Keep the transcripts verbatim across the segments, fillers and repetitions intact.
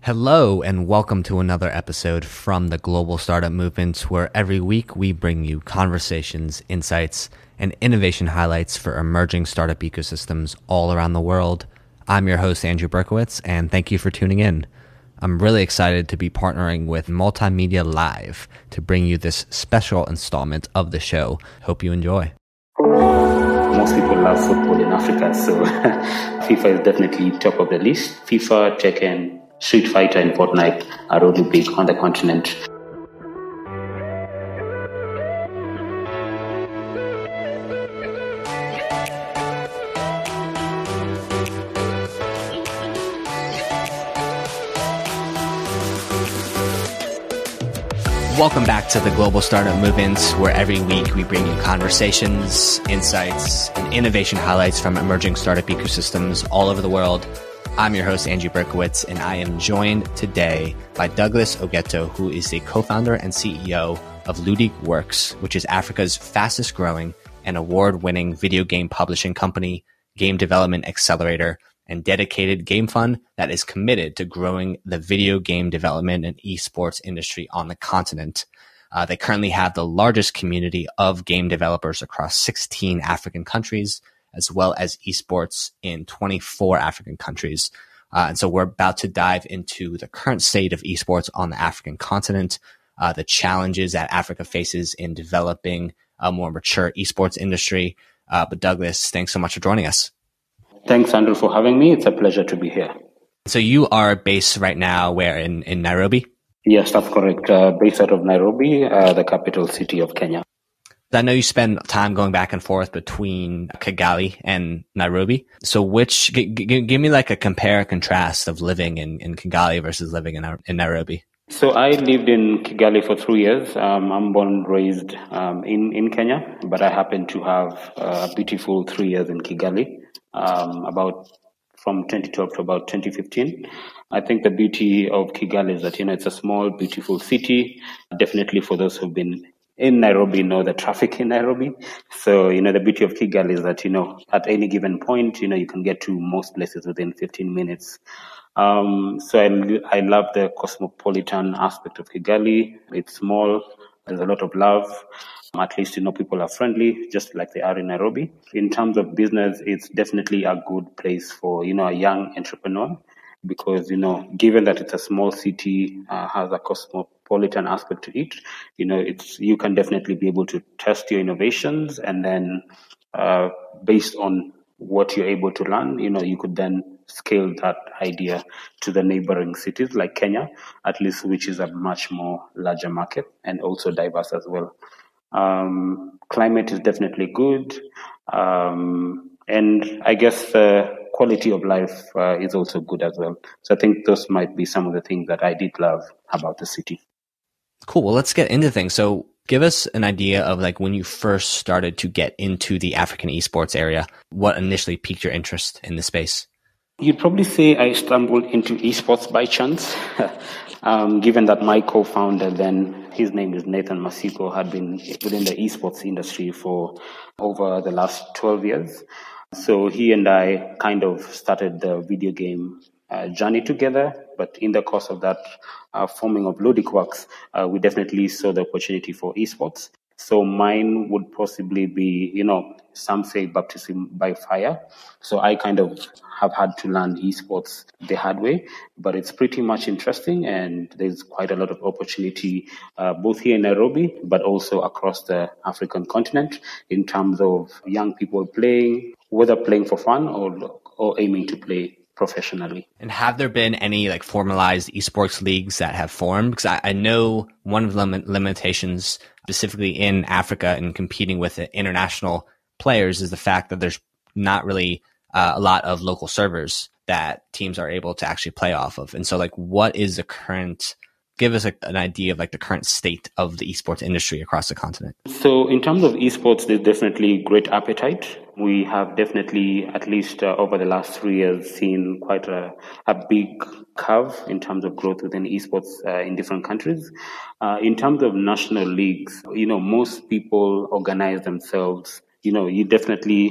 Hello and welcome to another episode from the Global Startup Movement, where every week we bring you conversations, insights, and innovation highlights for emerging startup ecosystems all around the world. I'm your host, Andrew Berkowitz, and thank you for tuning in. I'm really excited to be partnering with Multimedia Live to bring you this special installment of the show. Hope you enjoy. Most people love football in Africa, so FIFA is definitely top of the list. FIFA, Tekken, Street Fighter, and Fortnite are really big on the continent. Welcome back to the Global Startup Movement, where every week we bring you conversations, insights, and innovation highlights from emerging startup ecosystems all over the world. I'm your host, Andrew Berkowitz, and I am joined today by Douglas Ogeto, who is the co-founder and C E O of Ludic Works, which is Africa's fastest growing and award-winning video game publishing company, game development accelerator, and dedicated game fund that is committed to growing the video game development and esports industry on the continent. Uh, they currently have the largest community of game developers across sixteen African countries, as well as esports in twenty-four African countries. Uh, and so we're about to dive into the current state of esports on the African continent, uh, the challenges that Africa faces in developing a more mature esports industry. Uh, but Douglas, thanks so much for joining us. Thanks, Andrew, for having me. It's a pleasure to be here. So you are based right now where, in, in Nairobi? Yes, that's correct. Uh, based out of Nairobi, uh, the capital city of Kenya. I know you spend time going back and forth between Kigali and Nairobi. So which, g- g- give me like a compare and contrast of living in, in Kigali versus living in, in Nairobi. So I lived in Kigali for three years. Um, I'm born and raised um, in, in Kenya, but I happen to have a beautiful three years in Kigali. Um, about from twenty twelve to about twenty fifteen. I think the beauty of Kigali is that, you know, it's a small, beautiful city. Definitely for those who've been in Nairobi know the traffic in Nairobi. So, you know, the beauty of Kigali is that, you know, at any given point, you know, you can get to most places within fifteen minutes. Um, so I, I love the cosmopolitan aspect of Kigali. It's small. There's a lot of love. At least, you know, people are friendly, just like they are in Nairobi. In terms of business, it's definitely a good place for, you know, a young entrepreneur because, you know, given that it's a small city, uh, has a cosmopolitan aspect to it, you know, it's, you can definitely be able to test your innovations and then, uh, based on what you're able to learn, you know, you could then scale that idea to the neighboring cities like Kenya, at least, which is a much more larger market and also diverse as well. Um, climate is definitely good. Um, and I guess the quality of life uh, is also good as well. So I think those might be some of the things that I did love about the city. Cool. Well, let's get into things. So give us an idea of like when you first started to get into the African esports area, what initially piqued your interest in the space? You'd probably say I stumbled into esports by chance, um, given that my co-founder then, his name is Nathan Masiko, had been within the esports industry for over the last twelve years. So he and I kind of started the video game uh, journey together, but in the course of that uh, forming of Ludic Works, uh, we definitely saw the opportunity for esports. So mine would possibly be, you know, some say baptism by fire. So I kind of have had to learn esports the hard way, but it's pretty much interesting and there's quite a lot of opportunity uh, both here in Nairobi, but also across the African continent in terms of young people playing, whether playing for fun or or aiming to play professionally. And have there been any like formalized esports leagues that have formed? Because I, I know one of the lim- limitations specifically in Africa and competing with the international players is the fact that there's not really uh, a lot of local servers that teams are able to actually play off of. And so like, what is the current, give us a, an idea of like the current state of the esports industry across the continent. So in terms of esports, there's definitely great appetite. We have definitely, at least uh, over the last three years, seen quite a, a big curve in terms of growth within esports uh, in different countries. Uh, in terms of national leagues, you know, most people organize themselves. You know, you definitely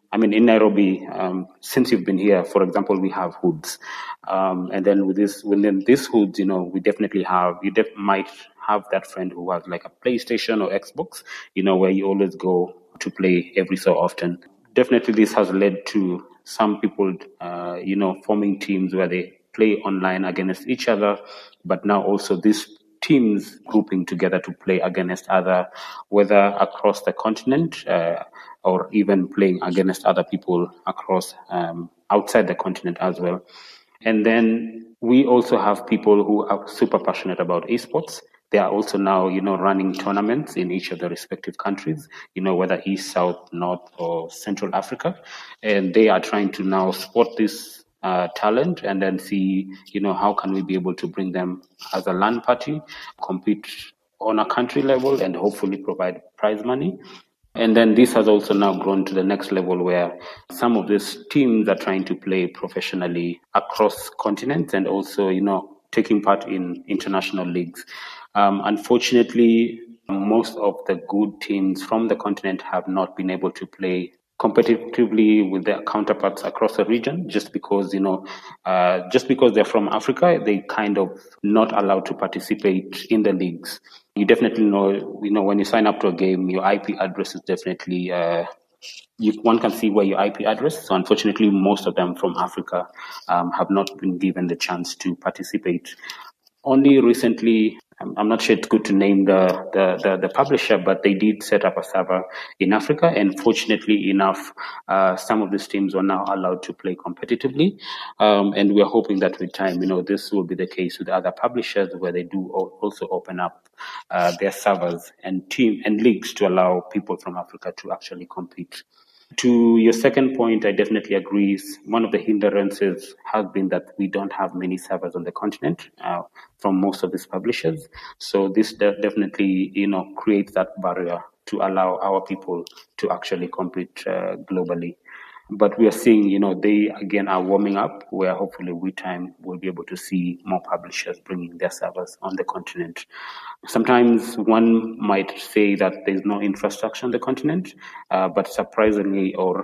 I mean, in Nairobi, um, since you've been here, for example, we have hoods. Um, and then with this, within these hoods, you know, we definitely have, you def- might have that friend who has like a PlayStation or Xbox, you know, where you always go to play every so often. Definitely this has led to some people, uh, you know, forming teams where they play online against each other, but now also these teams grouping together to play against other, whether across the continent uh, or even playing against other people across um, outside the continent as well. And then we also have people who are super passionate about esports. They are also now, you know, running tournaments in each of the respective countries, you know, whether East, South, North, or Central Africa. And they are trying to now spot this uh, talent and then see, you know, how can we be able to bring them as a LAN party, compete on a country level, and hopefully provide prize money. And then this has also now grown to the next level where some of these teams are trying to play professionally across continents and also, you know, taking part in international leagues. Um, unfortunately, most of the good teams from the continent have not been able to play competitively with their counterparts across the region, just because, you know, uh, just because they're from Africa, they kind of not allowed to participate in the leagues. You definitely know, you know, when you sign up to a game, your I P address is definitely, uh, you, one can see where your I P address. So unfortunately, most of them from Africa um, have not been given the chance to participate. Only recently, I'm not sure it's good to name the, the, the, the publisher, but they did set up a server in Africa. And fortunately enough, uh, some of these teams are now allowed to play competitively. Um, and we're hoping that with time, you know, this will be the case with other publishers where they do also open up uh, their servers and team and leagues to allow people from Africa to actually compete. To your second point, I definitely agree. One of the hindrances has been that we don't have many servers on the continent uh, from most of these publishers. So this de- definitely, you know, creates that barrier to allow our people to actually compete uh, globally. But we are seeing, you know, they again are warming up, where hopefully with time we'll be able to see more publishers bringing their servers on the continent. Sometimes one might say that there's no infrastructure on the continent, uh, but surprisingly, or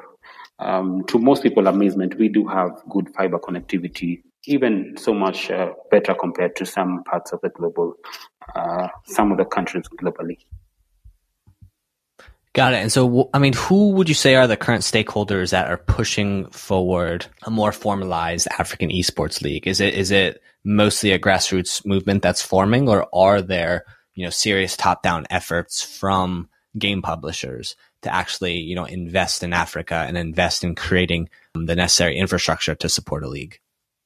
um, to most people's amazement, we do have good fiber connectivity, even so much uh, better compared to some parts of the global, uh, some of the countries globally. Got it. And so, I mean, who would you say are the current stakeholders that are pushing forward a more formalized African esports league? Is it is it mostly a grassroots movement that's forming, or are there, you know, serious top-down efforts from game publishers to actually, you know, invest in Africa and invest in creating the necessary infrastructure to support a league?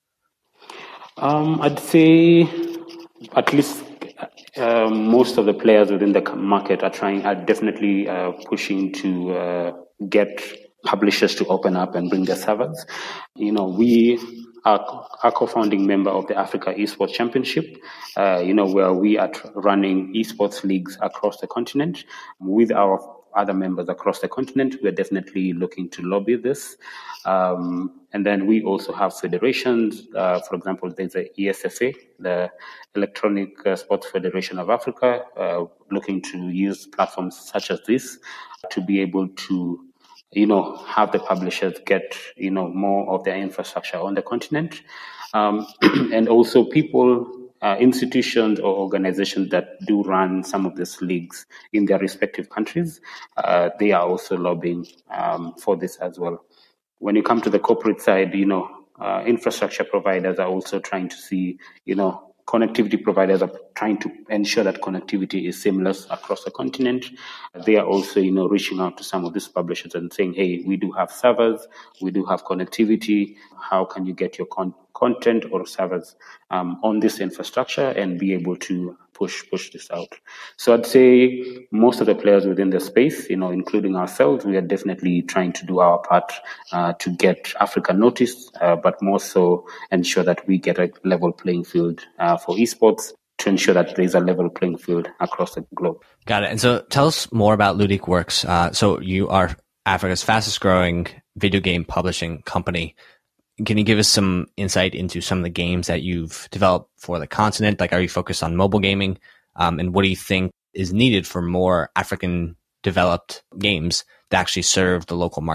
Um, I'd say at least uh, most of the players within the market are trying, are definitely uh, pushing to uh, get publishers to open up and bring their servers. You know, we are a co-founding member of the Africa Esports Championship, uh, you know, where we are tr- running esports leagues across the continent with our other members across the continent. We're definitely looking to lobby this. Um, and then we also have federations. Uh, for example, there's the E S F A, the Electronic uh, Sports Federation of Africa, uh, looking to use platforms such as this to be able to, you know, have the publishers get, you know, more of their infrastructure on the continent. Um, and also people, uh, institutions or organizations that do run some of these leagues in their respective countries, uh, they are also lobbying um, for this as well. When you come to the corporate side, you know, uh, infrastructure providers are also trying to see, you know, connectivity providers are trying to ensure that connectivity is seamless across the continent. They are also, you know, reaching out to some of these publishers and saying, hey, we do have servers, we do have connectivity. How can you get your con- content or servers um, on this infrastructure and be able to push push this out? So I'd say most of the players within the space, you know, including ourselves, we are definitely trying to do our part uh, to get Africa noticed, uh, but more so ensure that we get a level playing field uh, for esports, to ensure that there's a level playing field across the globe. Got it. And so tell us more about Ludic Works. Uh, so you are Africa's fastest growing video game publishing company. Can you give us some insight into some of the games that you've developed for the continent? Like, are you focused on mobile gaming? Um, and what do you think is needed for more African developed games to actually serve the local market?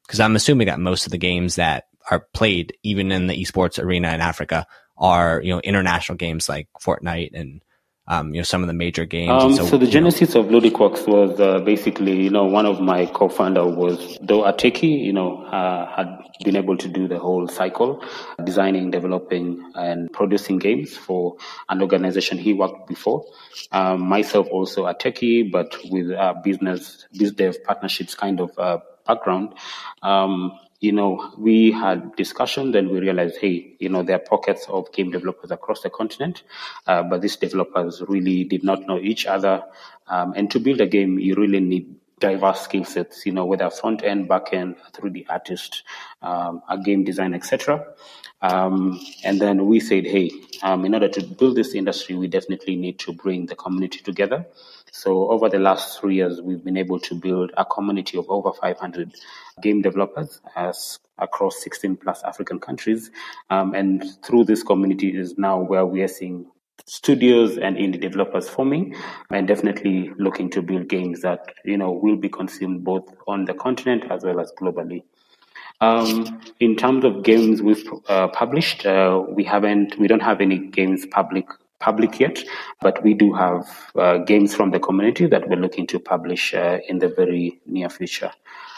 Because I'm assuming that most of the games that are played, even in the esports arena in Africa, are, you know, international games like Fortnite and Um, you know, some of the major games. Um, so, so the genesis know. of Ludicworks was uh, basically, you know, one of my co-founder was Doe Ateki, you know, uh, had been able to do the whole cycle, designing, developing, and producing games for an organization he worked before. Um, myself also Ateki, but with uh, business, biz dev partnerships kind of uh, background. Um, you know, we had discussions and we realized, hey, you know, there are pockets of game developers across the continent, uh, but these developers really did not know each other. Um, and to build a game, you really need diverse skill sets, you know, whether front end, back end, three D artist, um, a game design, et cetera. Um, and then we said, hey, um, in order to build this industry, we definitely need to bring the community together. So over the last three years, we've been able to build a community of over five hundred game developers as across sixteen plus African countries. Um, and through this community is now where we are seeing studios and indie developers forming, and definitely looking to build games that, you know, will be consumed both on the continent as well as globally. Um, in terms of games we've uh, published, uh, we haven't, we don't have any games public public yet, but we do have uh, games from the community that we're looking to publish uh, in the very near future.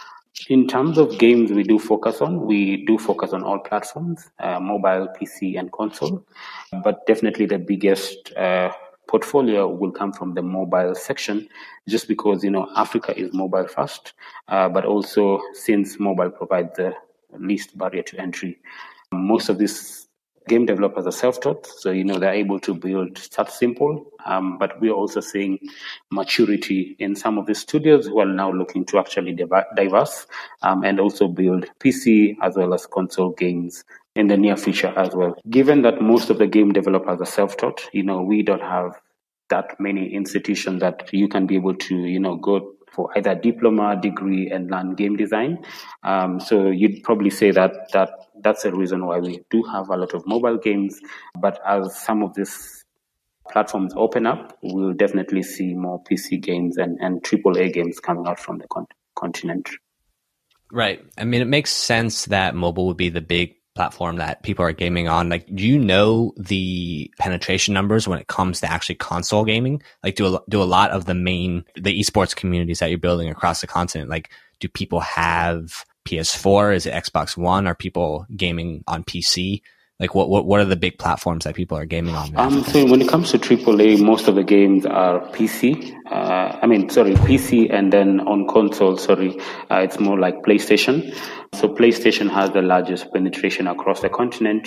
In terms of games we do focus on, we do focus on all platforms, uh, mobile, P C, and console. But definitely the biggest uh, portfolio will come from the mobile section, just because, you know, Africa is mobile first, uh, but also since mobile provides the least barrier to entry. Most of these game developers are self-taught, so, you know, they're able to build, start simple, um, but we're also seeing maturity in some of the studios who are now looking to actually diverse um, and also build P C as well as console games in the near future as well. Given that most of the game developers are self-taught, you know, we don't have that many institutions that you can be able to, you know, go for either diploma, degree, and learn game design. Um, so you'd probably say that that that's a reason why we do have a lot of mobile games. But as some of these platforms open up, we'll definitely see more P C games and, and triple A games coming out from the con- continent. Right. I mean, it makes sense that mobile would be the big platform that people are gaming on. Like, do you know the penetration numbers when it comes to actually console gaming? Like, do a, do a lot of the main, the esports communities that you're building across the continent, like, do people have P S four? Is it Xbox One? Are people gaming on P C? Like, what, what, what are the big platforms that people are gaming on? Um, so when it comes to triple A, most of the games are P C. Uh, I mean, sorry, P C, and then on console, sorry, uh, it's more like PlayStation. So PlayStation has the largest penetration across the continent.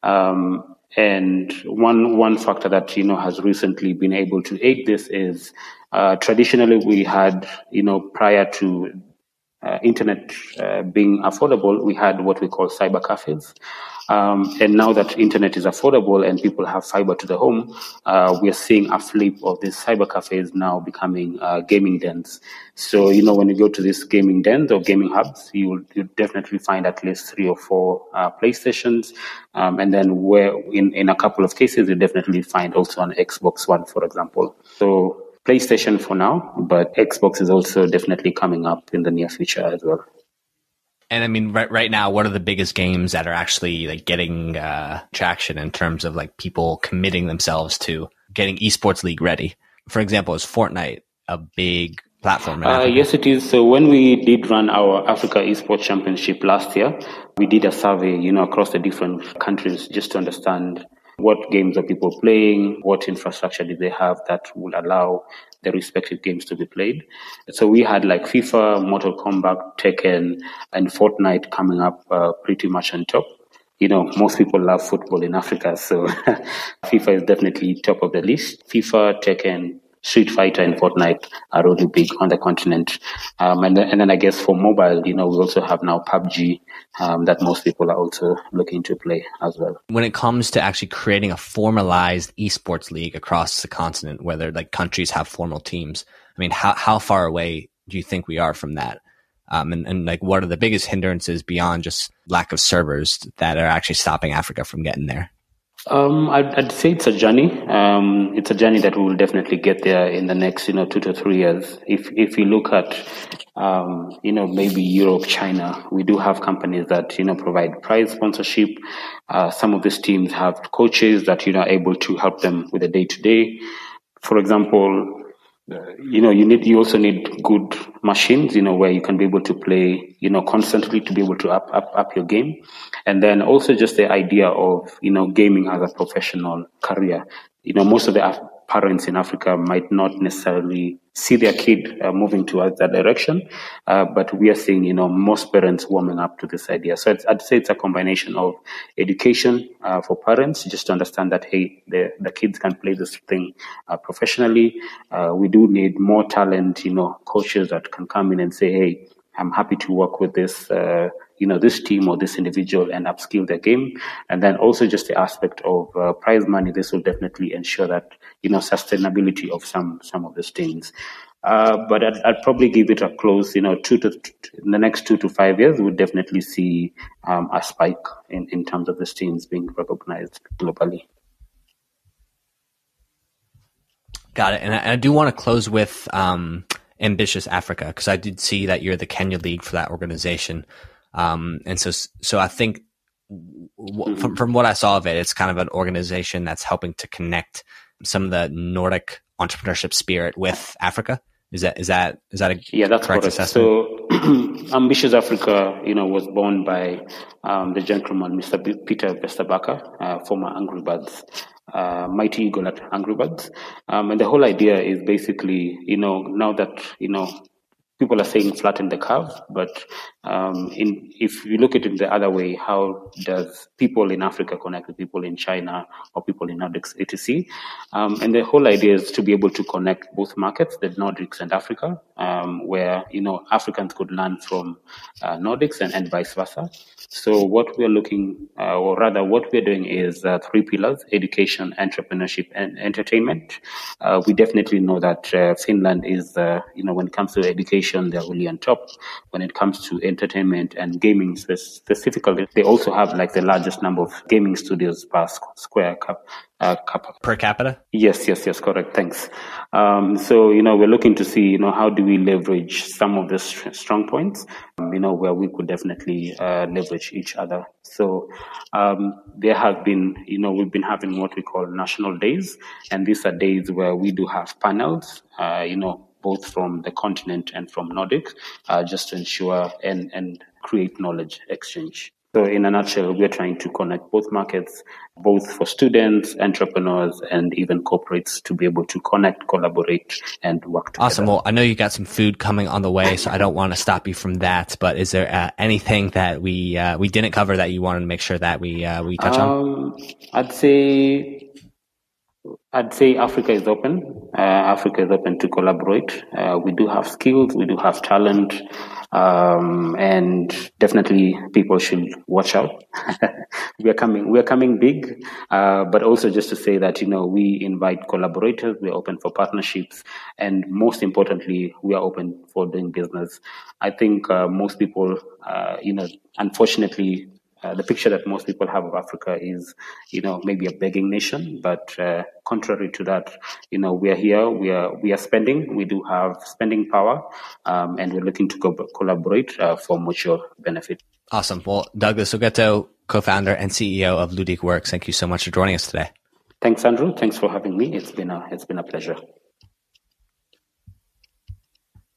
Um, and one one factor that, you know, has recently been able to aid this is uh, traditionally we had, you know, prior to uh, internet uh, being affordable, we had what we call cyber cafes. Um, and now that internet is affordable and people have fiber to the home, uh, we are seeing a flip of these cyber cafes now becoming uh, gaming dens. So, you know, when you go to these gaming dens or gaming hubs, you you definitely find at least three or four uh, PlayStations. Um, and then where in, in a couple of cases, you definitely find also an Xbox One, for example. So PlayStation for now, but Xbox is also definitely coming up in the near future as well. And I mean, right right now, what are the biggest games that are actually like getting uh, traction in terms of like people committing themselves to getting esports league ready? For example, is Fortnite a big platform? Uh, yes, it is. So when we did run our Africa Esports Championship last year, we did a survey, you know, across the different countries just to understand what games are people playing, what infrastructure do they have that will allow the respective games to be played. So we had like FIFA, Mortal Kombat, Tekken, and Fortnite coming up uh, pretty much on top. You know, most people love football in Africa, so FIFA is definitely top of the list. FIFA, Tekken, Street Fighter, and Fortnite are really big on the continent. Um, and, then, and then I guess for mobile, you know, we also have now P U B G um, that most people are also looking to play as well. When it comes to actually creating a formalized esports league across the continent, whether like countries have formal teams, I mean, how, how far away do you think we are from that? Um, and, and like, what are the biggest hindrances beyond just lack of servers that are actually stopping Africa from getting there? Um, I'd, I'd say it's a journey. Um, it's a journey that we will definitely get there in the next, you know, two to three years. If if you look at, um, you know, maybe Europe, China, we do have companies that you know provide prize sponsorship. Uh, some of these teams have coaches that you know are able to help them with the day to day. For example, uh, you know, you need you also need good machines, you know, where you can be able to play, you know, constantly to be able to up up up your game, and then also just the idea of you know gaming as a professional career. You know, most of the Af- parents in Africa might not necessarily see their kid uh, moving towards that direction, uh, but we are seeing you know most parents warming up to this idea. So it's, I'd say it's a combination of education uh, for parents, just to understand that hey, the the kids can play this thing uh, professionally. Uh, we do need more talent, you know, coaches that can come in and say, hey, I'm happy to work with this, uh, you know, this team or this individual and upskill their game. And then also just the aspect of uh, prize money. This will definitely ensure that, you know, sustainability of some, some of these things. Uh, but I'd, I'd probably give it a close, you know, two to, in the next two to five years, we'll definitely see um, a spike in, in terms of these teams being recognized globally. Got it. And I, I do want to close with um, Ambitious Africa, because I did see that you're the Kenya lead for that organization. Um, and so, so I think w- mm-hmm. from, from what I saw of it, it's kind of an organization that's helping to connect some of the Nordic entrepreneurship spirit with Africa. Is that, is that, is that a yeah, that's correct correct. assessment? So Ambitious Africa, you know, was born by um, the gentleman, Mister B- Peter Westerbacher, uh, former Angry Birds. Uh, mighty eagle at Angry Birds. Um, and the whole idea is basically, you know, now that, you know, people are saying flatten the curve, but um, in, if you look at it the other way, how does people in Africa connect with people in China or people in Nordics, et cetera? Um, and the whole idea is to be able to connect both markets, the Nordics and Africa, um, where, you know, Africans could learn from uh, Nordics and, and vice versa. So what we're looking, uh, or rather what we're doing is uh, three pillars: education, entrepreneurship, and entertainment. Uh, we definitely know that uh, Finland is, uh, you know, when it comes to education, they're really on top. When it comes to entertainment and gaming specifically, they also have like the largest number of gaming studios per square cap. Uh, cap- per capita? Yes, yes, yes, correct. Thanks. Um, so, you know, we're looking to see, you know, how do we leverage some of the st- strong points, um, you know, where we could definitely uh, leverage each other. So um, there have been, you know, we've been having what we call national days, and these are days where we do have panels, uh, you know, both from the continent and from Nordic, uh, just to ensure and, and create knowledge exchange. So in a nutshell, we're trying to connect both markets, both for students, entrepreneurs, and even corporates to be able to connect, collaborate, and work together. Awesome. Well, I know you got some food coming on the way, so I don't want to stop you from that. But is there uh, anything that we uh, we didn't cover that you wanted to make sure that we uh, we touch um, on? I'd say I'd say Africa is open. Uh, Africa is open to collaborate. Uh, we do have skills, we do have talent, um, and definitely people should watch out. we are coming, we are coming big, uh, but also just to say that you know we invite collaborators. We are open for partnerships, and most importantly, we are open for doing business. I think uh, most people, uh, you know, unfortunately. Uh, the picture that most people have of Africa is, you know, maybe a begging nation. But uh, contrary to that, you know, we are here, we are we are spending, we do have spending power, um, and we're looking to co- collaborate uh, for mutual benefit. Awesome. Well, Douglas Ogeto, co-founder and C E O of Ludic Works, thank you so much for joining us today. Thanks, Andrew. Thanks for having me. It's been a it's been a pleasure.